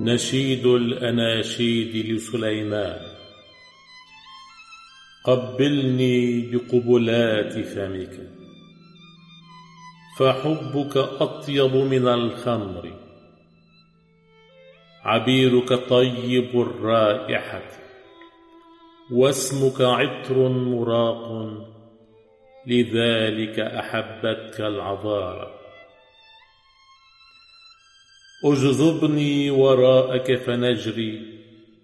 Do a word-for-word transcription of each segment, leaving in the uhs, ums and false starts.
نشيد الأناشيد لسليمان. قبلني بقبلات فمك، فحبك أطيب من الخمر، عبيرك طيب الرائحة، واسمك عطر مراق، لذلك أحبتك العذارى. اجذبني وراءك فنجري،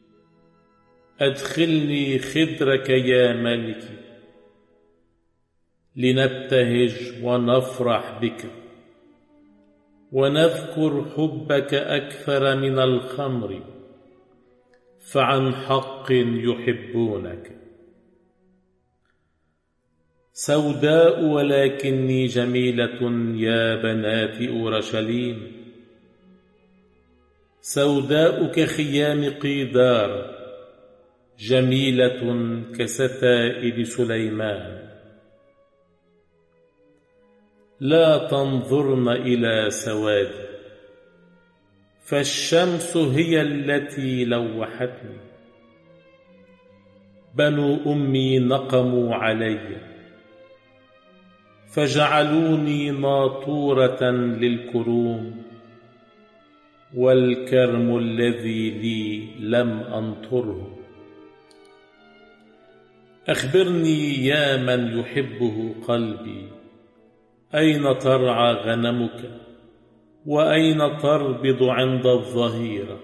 أدخلني خدرك يا ملكي، لنبتهج ونفرح بك، ونذكر حبك أكثر من الخمر، فعن حق يحبونك. سوداء ولكني جميلة يا بنات أورشليم، سوداء كخيام قيدار، جميلة كستائر سليمان. لا تنظرن إلى سوادي، فالشمس هي التي لوحتني. بنو أمي نقموا علي، فجعلوني ناطورة للكروم، والكرم الذي لي لم أنطره. أخبرني يا من يحبه قلبي، أين ترعى غنمك، وأين تربض عند الظهيرة،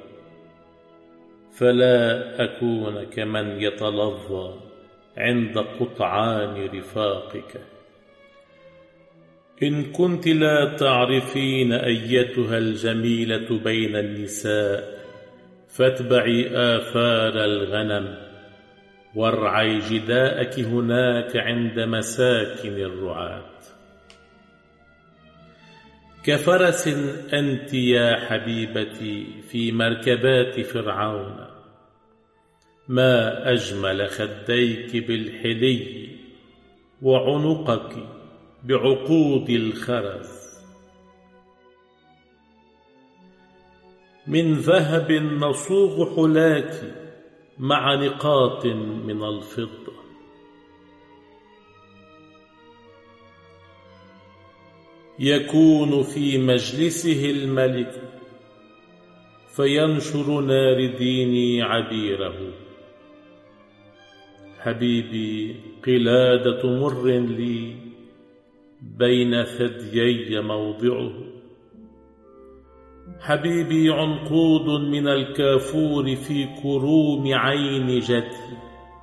فلا أكون كمن يتلظى عند قطعان رفاقك. إن كنت لا تعرفين أيتها الجميلة بين النساء، فاتبعي آثار الغنم، وارعي جداءك هناك عند مساكن الرعاة. كفرس أنت يا حبيبتي في مركبات فرعون، ما أجمل خديك بالحلي، وعنقك بعقود الخرز. من ذهب نصوغ حلاك مع نقاط من الفضة. يكون في مجلسه الملك، فينشر نار ديني عبيره. حبيبي قلادة مر لي، بين ثديي موضعه. حبيبي عنقود من الكافور في كروم عين جدي.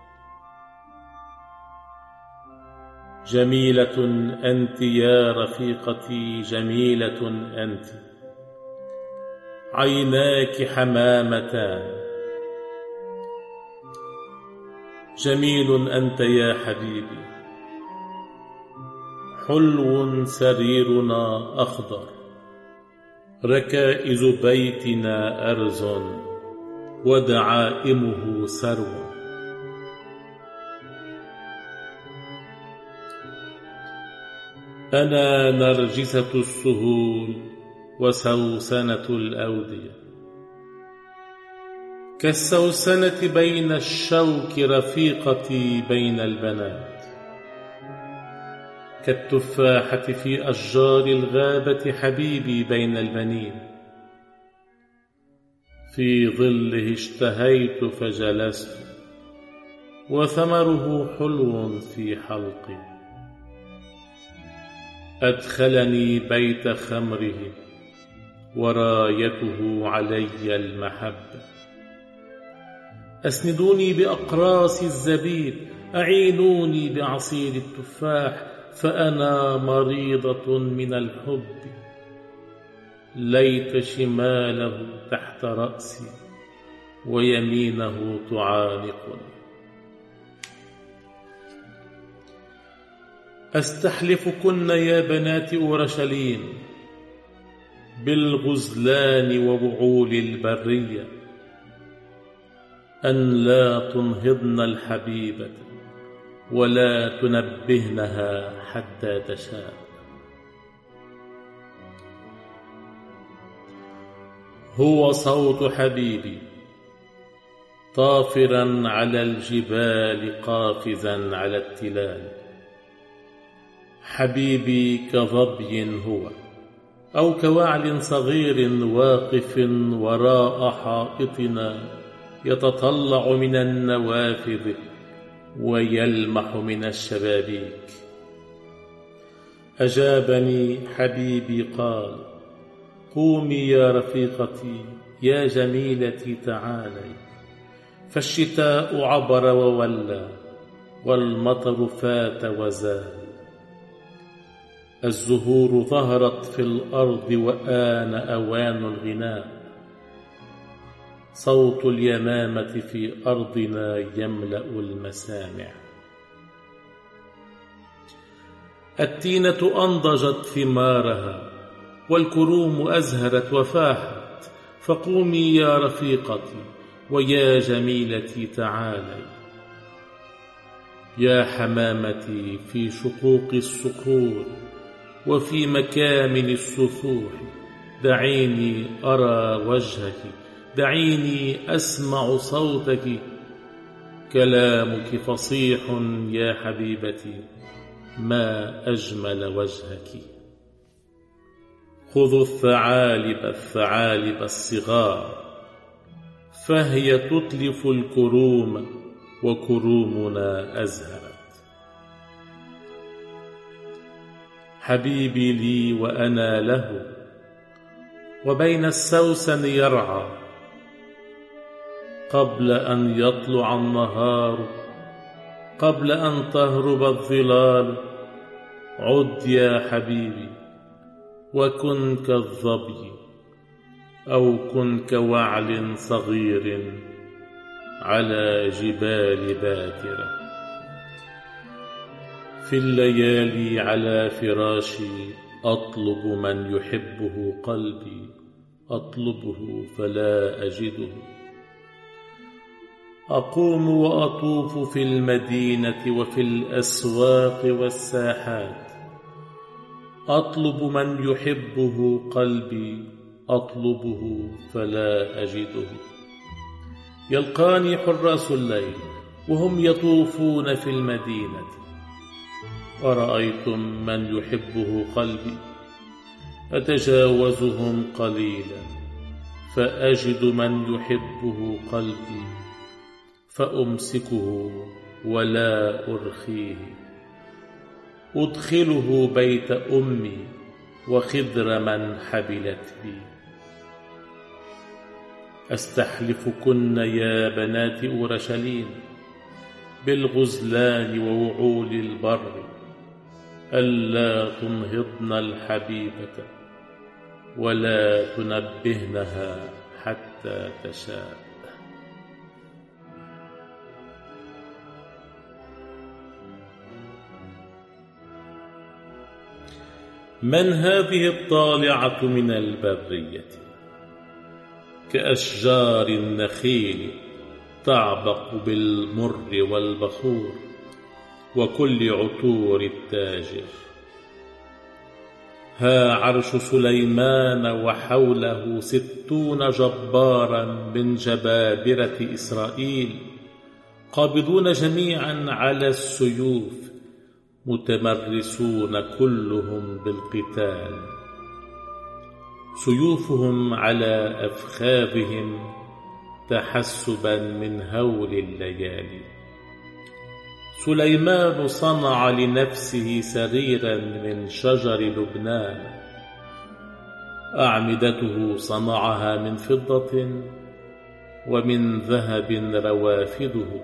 جميلة أنت يا رفيقتي، جميلة أنت، عيناك حمامتان. جميل أنت يا حبيبي، حلو سريرنا أخضر، ركائز بيتنا أرز، ودعائمه سرو. أنا نرجسة السهول وسوسنة الأودية، كالسوسنة بين الشوك رفيقتي بين البنات، كالتفاحة في أشجار الغابة حبيبي بين البنين. في ظله اشتهيت فجلست، وثمره حلو في حلقي. أدخلني بيت خمره، ورايته علي المحبة. أسندوني بأقراص الزبيب، أعينوني بعصير التفاح، فأنا مريضة من الحب. ليت شماله تحت رأسي، ويمينه تعانقني. أستحلفكن يا بنات أورشليم بالغزلان ووعول البرية، أن لا تنهضن الحبيبة، ولا تنبهنها حتى تشاء. هو صوت حبيبي طافرا على الجبال قافزا على التلال. حبيبي كظبي هو أو كوعل صغير واقف وراء حائطنا يتطلع من النوافذ ويلمح من الشبابيك. أجابني حبيبي قال: قومي يا رفيقتي يا جميلتي تعالي، فالشتاء عبر وولى والمطر فات وزال. الزهور ظهرت في الأرض وآن أوان الغناء. صوت اليمامة في أرضنا يملأ المسامع. التينة أنضجت ثمارها والكروم أزهرت وفاحت. فقومي يا رفيقتي ويا جميلتي تعالي. يا حمامتي في شقوق الصخور وفي مكامن السفوح، دعيني أرى وجهك، دعيني أسمع صوتك. كلامك فصيح يا حبيبتي، ما أجمل وجهك. خذوا الثعالب الثعالب الصغار، فهي تتلف الكروم وكرومنا أزهرت. حبيبي لي وأنا له، وبين السوسن يرعى. قبل أن يطلع النهار، قبل أن تهرب الظلال، عد يا حبيبي وكن كالظبي أو كن كوعل صغير على جبال باترة. في الليالي على فراشي أطلب من يحبه قلبي، أطلبه فلا أجده. أقوم وأطوف في المدينة وفي الأسواق والساحات، أطلب من يحبه قلبي، أطلبه فلا أجده. يلقاني حراس الليل وهم يطوفون في المدينة، أرأيتم من يحبه قلبي؟ أتجاوزهم قليلا فأجد من يحبه قلبي، فأمسكه ولا أرخيه. أدخله بيت أمي وخدر من حبلت بي. أستحلفكن يا بنات أورشليم بالغزلان ووعول البر، ألا تنهضن الحبيبة ولا تنبهنها حتى تشاء. من هذه الطالعة من البرية؟ كأشجار النخيل تعبق بالمر والبخور وكل عطور التاجر. ها عرش سليمان وحوله ستون جبارا من جبابرة إسرائيل، قابضون جميعا على السيوف، متمرسون كلهم بالقتال. سيوفهم على أفخاذهم تحسبا من هول الليالي. سليمان صنع لنفسه سريرا من شجر لبنان، أعمدته صنعها من فضة ومن ذهب روافده.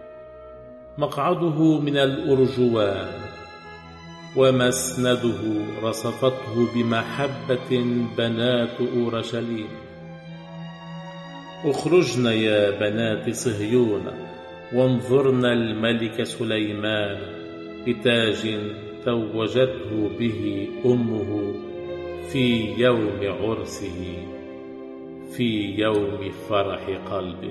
مقعده من الأرجوان ومسنده رصفته بمحبة بنات أورشليم. اخرجن يا بنات صهيون وانظرن الملك سليمان بتاج توجته به أمه في يوم عرسه، في يوم فرح قلبه.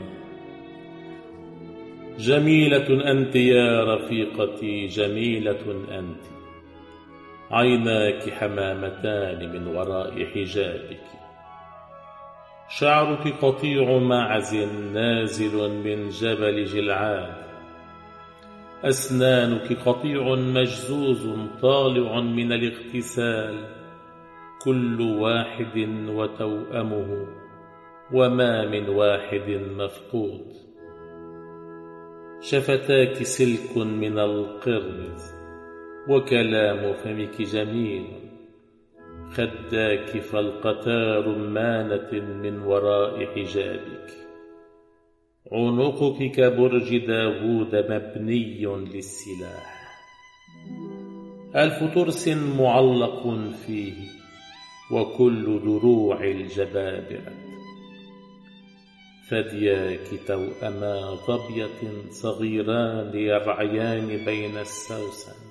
جميلة أنت يا رفيقتي، جميلة أنت، عيناك حمامتان من وراء حجابك. شعرك قطيع معز نازل من جبل جلعاد، أسنانك قطيع مجزوز طالع من الاغتسال، كل واحد وتوأمه وما من واحد مفقود. شفتاك سلك من القرمز وكلام فمك جميل، خداك فلقتا رمانة من وراء حجابك، عنقك كبرج داوود مبني للسلاح، ألف ترس معلق فيه وكل دروع الجبابرة، ثدياك توأما ظبية صغيران يرعيان بين السوسن،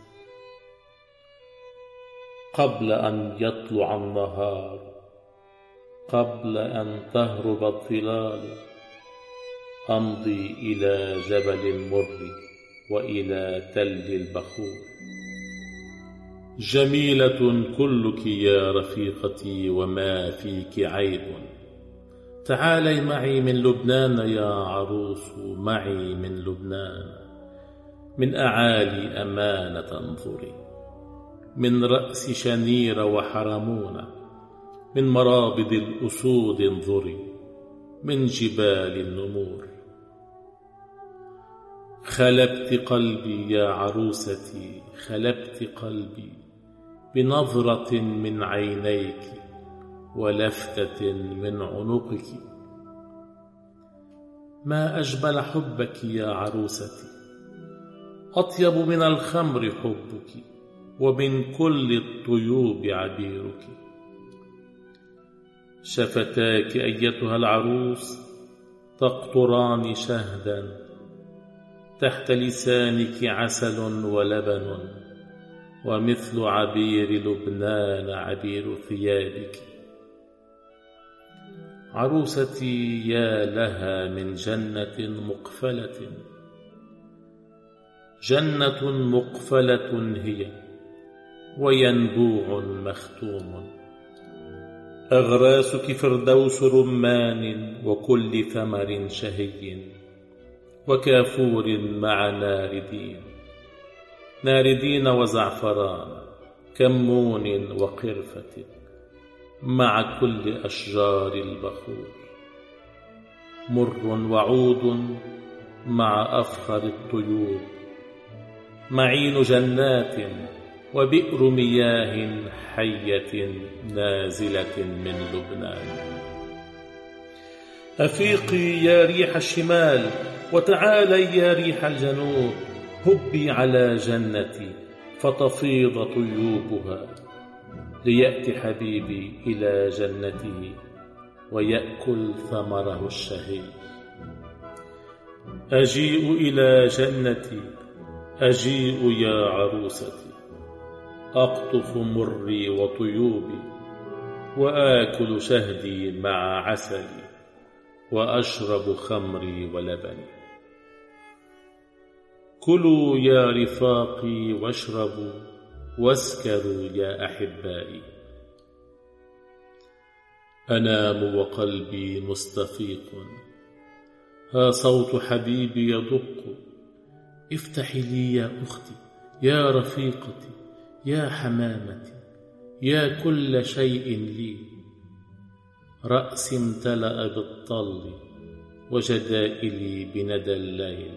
قبل أن يطلع النهار قبل أن تهرب الظلال، أمضي إلى جبل المر وإلى تل البخور. جميلة كلك يا رفيقتي وما فيك عيب، تعالي معي من لبنان يا عروس، معي من لبنان، من أعالي أمانة انظري، من رأس شنير وحرمونة، من مرابض الأسود انظري، من جبال النمور. خلبت قلبي يا عروستي، خلبت قلبي بنظرة من عينيك ولفتة من عنقك. ما أجمل حبك يا عروستي، أطيب من الخمر حبك، ومن كل الطيوب عبيرك. شفتاك أيتها العروس تقطران شهدا، تحت لسانك عسل ولبن، ومثل عبير لبنان عبير ثيابك. عروستي يا لها من جنة مقفلة، جنة مقفلة هي وينبوع مختوم، أغراسك فردوس رمان وكل ثمر شهي، وكافور مع ناردين، ناردين وزعفران، كمون وقرفة، مع كل أشجار البخور، مر وعود مع أفخر الطيور، معين جنات وبئر مياه حية نازلة من لبنان. أفيقي يا ريح الشمال وتعالي يا ريح الجنوب، هبي على جنتي فتفيض طيوبها، ليأتي حبيبي إلى جنته ويأكل ثمره الشهي. أجيء إلى جنتي، أجيء يا عروستي، أقطف مري وطيوبي، وآكل شهدي مع عسلي، وأشرب خمري ولبني. كلوا يا رفاقي واشربوا واسكروا يا أحبائي. أنام وقلبي مستفيق، ها صوت حبيبي يدق، افتحي لي يا أختي، يا رفيقتي، يا حمامتي، يا كل شيء لي. رأسي امتلأ بالطل وجدائلي بندى الليل،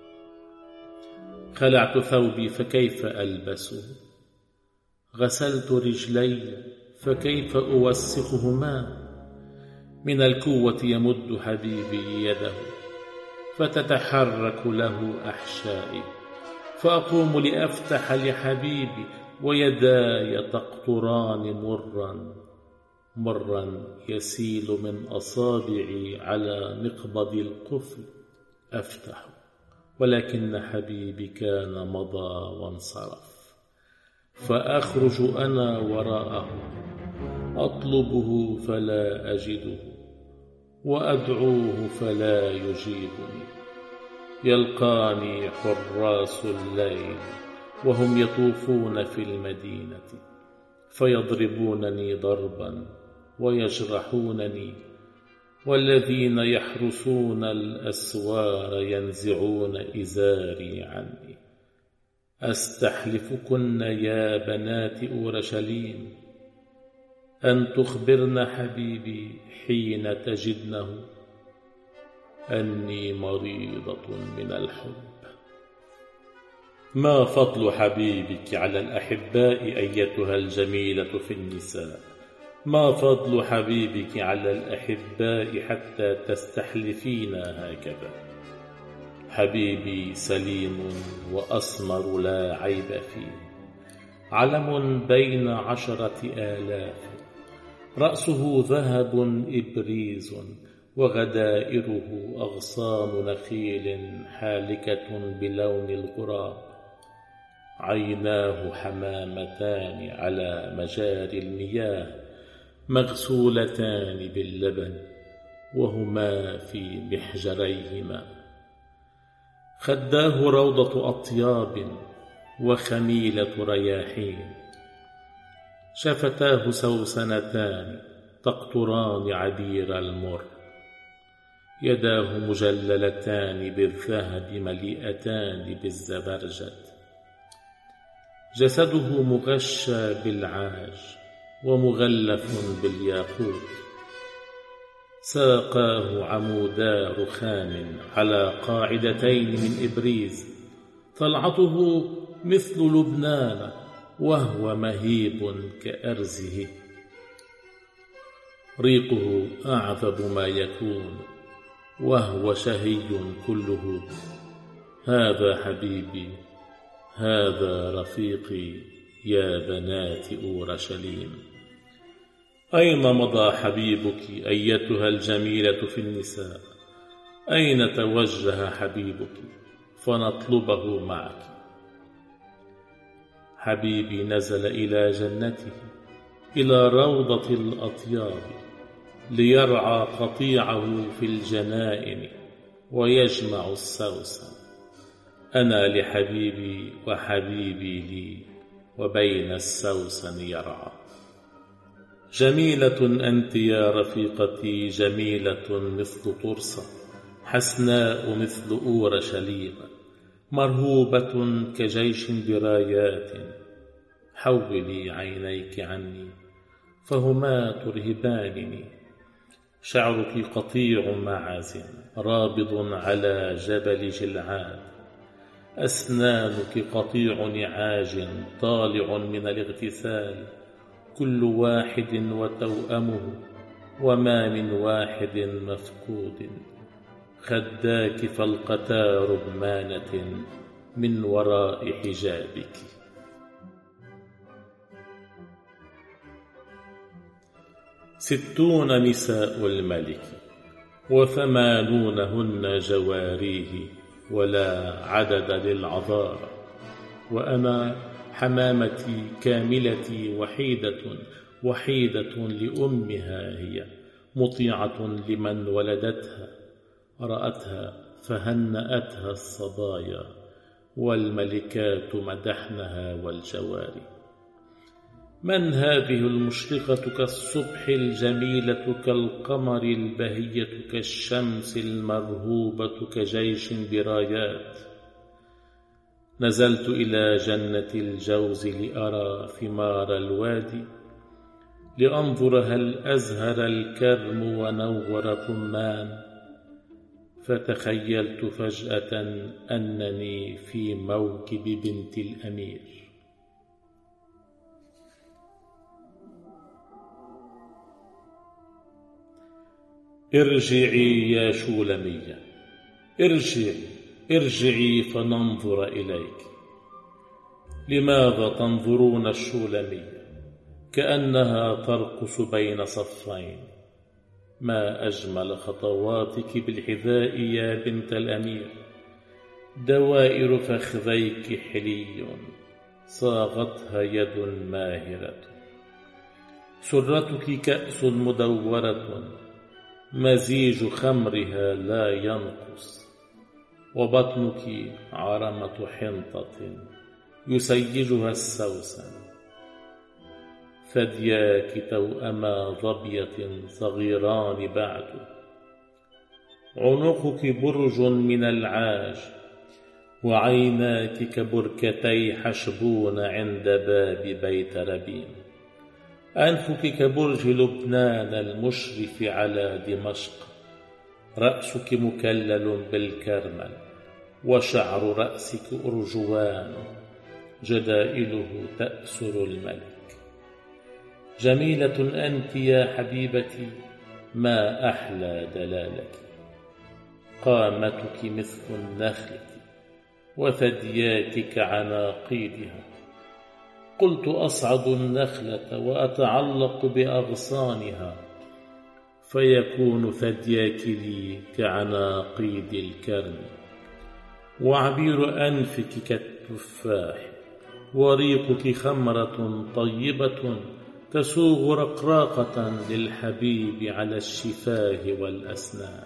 خلعت ثوبي فكيف ألبسه، غسلت رجلي فكيف أوسخهما. من الكوة يمد حبيبي يده فتتحرك له أحشائي، فأقوم لأفتح لحبيبي ويداي تقطران مرا مرا يسيل من أصابعي على مقبض القفل. أفتح، ولكن حبيبي كان مضى وانصرف، فأخرج أنا وراءه أطلبه فلا أجده، وأدعوه فلا يجيبني. يلقاني حراس الليل وهم يطوفون في المدينة، فيضربونني ضربا ويجرحونني، والذين يحرسون الأسوار ينزعون إزاري عني. أستحلفكن يا بنات أورشليم أن تخبرن حبيبي حين تجدنه أني مريضة من الحب. ما فضل حبيبك على الأحباء أيتها الجميلة في النساء؟ ما فضل حبيبك على الأحباء حتى تستحلفين هكذا؟ حبيبي سليم وأسمر لا عيب فيه، علم بين عشرة آلاف، رأسه ذهب إبريز، وغدائره أغصان نخيل حالكة بلون الغراب، عيناه حمامتان على مجاري المياه مغسولتان باللبن وهما في محجريهما، خداه روضة أطياب وخميلة رياحين، شفتاه سوسنتان تقطران عبير المر، يداه مجللتان بالذهب مليئتان بالزبرجد، جسده مغشى بالعاج ومغلف بالياقوت، ساقاه عمودا رخام على قاعدتين من إبريز، طلعته مثل لبنان وهو مهيب كأرزه، ريقه أعذب ما يكون وهو شهي كله. هذا حبيبي، هذا رفيقي يا بنات أورشليم. أين مضى حبيبك أيتها الجميلة في النساء؟ أين توجه حبيبك فنطلبه معك؟ حبيبي نزل إلى جنته، إلى روضة الأطياب، ليرعى قطيعه في الجنائن ويجمع السوسن. أنا لحبيبي وحبيبي لي، وبين السوسن يرعى. جميلة أنت يا رفيقتي، جميلة مثل طرسة، حسناء مثل أورشليم، مرهوبة كجيش برايات. حولي عينيك عني فهما ترهبانني، شعرك قطيع معز رابض على جبل جلعاد، أسنانك قطيع نعاج طالع من الاغتسال، كل واحد وتوأمه وما من واحد مفقود، خداك فالقتا ربمانة من وراء حجابك. ستون نساء الملك وثمانون هن جواريه، ولا عدد للعذارى، وأنا حمامتي كاملتي وحيدة وحيدة لأمها هي، مطيعة لمن ولدتها، رأتها فهنأتها الصبايا، والملكات مدحنها والجواري. من هذه المشرقة كالصبح الجميلة كالقمر البهية كالشمس المرهوبة كجيش برايات؟ نزلت إلى جنة الجوز لأرى ثمار الوادي، لأنظر هل أزهر الكرم ونور الرمان، فتخيلت فجأة أنني في موكب بنت الأمير. ارجعي يا شولمية، ارجعي ارجعي فننظر إليك. لماذا تنظرون الشولمية كأنها ترقص بين صفين؟ ما أجمل خطواتك بالحذاء يا بنت الأمير، دوائر فخذيك حلي صاغتها يد ماهرة، سرتك كأس مدورة مزيج خمرها لا ينقص، وبطنك عرمة حنطة يسيجها السوسن، ثدياك توأما ظبية صغيران بعد عنقك برج من العاج، وعيناك كبركتي حشبون عند باب بيت ربيم. أنفك كبرج لبنان المشرف على دمشق، رأسك مكلل بالكرمل، وشعر رأسك أرجوان، جدائله تأسر الملك. جميلة أنت يا حبيبتي، ما أحلى دلالك. قامتك مثل النخلة، وثدياك كعناقيدها. قلت أصعد النخلة وأتعلق بأغصانها، فيكون ثدياك لي كعناقيد الكرم. وعبير أنفك كالتفاح، وريقك خمرة طيبة تسوغ رقراقة للحبيب على الشفاه والأسنان.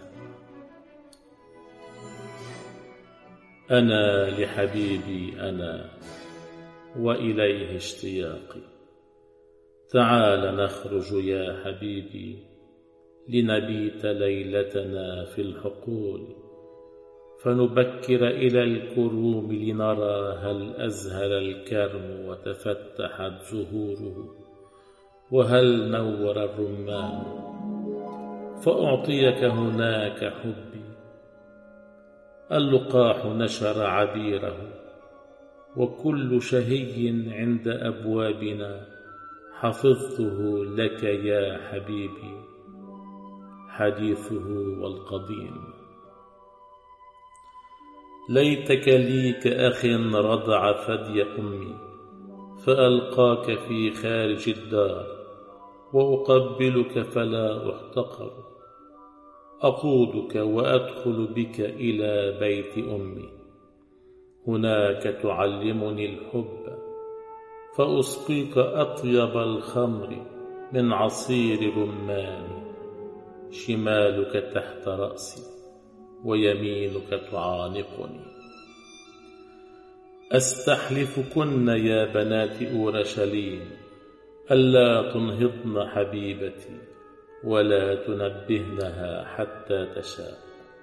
أنا لحبيبي أنا، وإليه اشتياقي. تعال نخرج يا حبيبي، لنبيت ليلتنا في الحقول، فنبكر إلى الكروم لنرى هل أزهر الكرم وتفتحت زهوره، وهل نور الرمان. فأعطيك هناك حبي. اللقاح نشر عبيره، وكل شهي عند أبوابنا حفظته لك يا حبيبي، حديثه والقديم. ليتك لي كأخ رضع ثدي أمي، فألقاك في خارج الدار، وأقبلك فلا أحتقر. أقودك وأدخل بك إلى بيت أمي، هناك تعلمني الحب، فأسقيك أطيب الخمر من عصير رمان. شمالك تحت رأسي، ويمينك تعانقني. أستحلفكن يا بنات أورشليم ألا تنهضن حبيبتي، ولا تنبهنها حتى تشاء.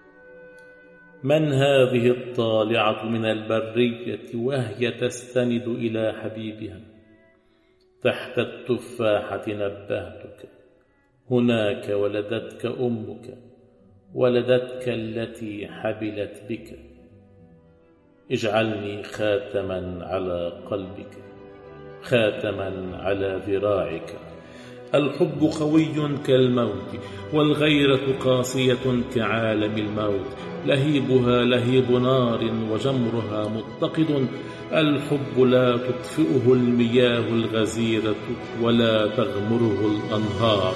من هذه الطالعة من البرية وهي تستند إلى حبيبها؟ تحت التفاحة نبهتك، هناك ولدتك أمك، ولدتك التي حبلت بك. اجعلني خاتما على قلبك، خاتما على ذراعك. الحب قوي كالموت، والغيرة قاسية كعالم الموت. لهيبها لهيب نار، وجمرها متقد. الحب لا تطفئه المياه الغزيرة، ولا تغمره الأنهار.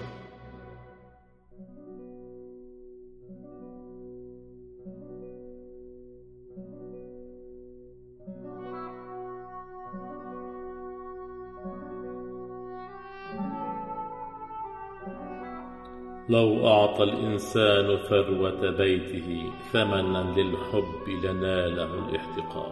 لو أعطى الإنسان ثروة بيته ثمنا للحب لناله الاحتقار.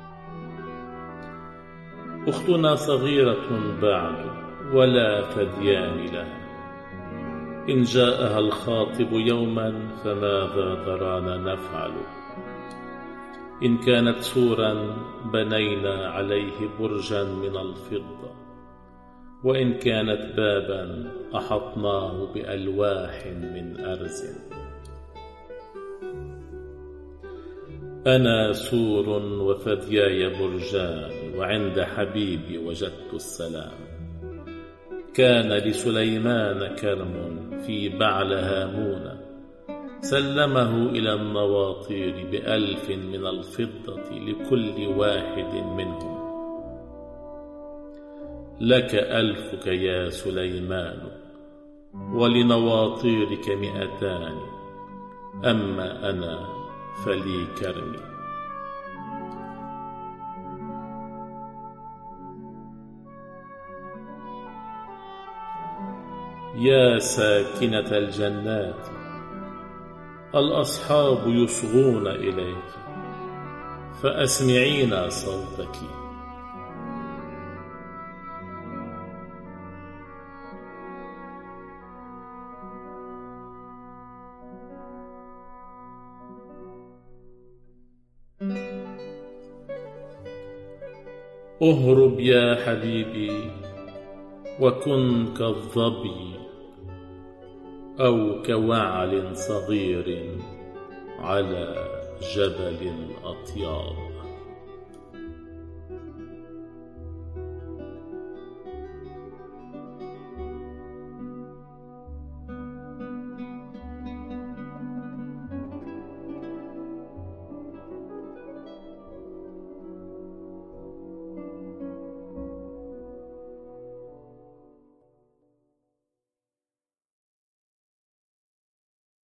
أختنا صغيرة بعد، ولا ثديان لها. إن جاءها الخاطب يوما فماذا ترانا نفعل؟ إن كانت سورا بنينا عليه برجا من الفضة، وإن كانت بابا أحطناه بألواح من أرز. أنا سور وثدياي برجان، وعند حبيبي وجدت السلام. كان لسليمان كرم في بعل هامون، سلمه إلى النواطير بألف من الفضة لكل واحد منهم. لك ألفك يا سليمان، ولنواطيرك مئتان، أما أنا فلي كرمي. يا ساكنة الجنات، الأصحاب يصغون إليك، فأسمعينا صوتك. اهرب يا حبيبي وكن كالظبي أو كوعل صغير على جبل الأطياب.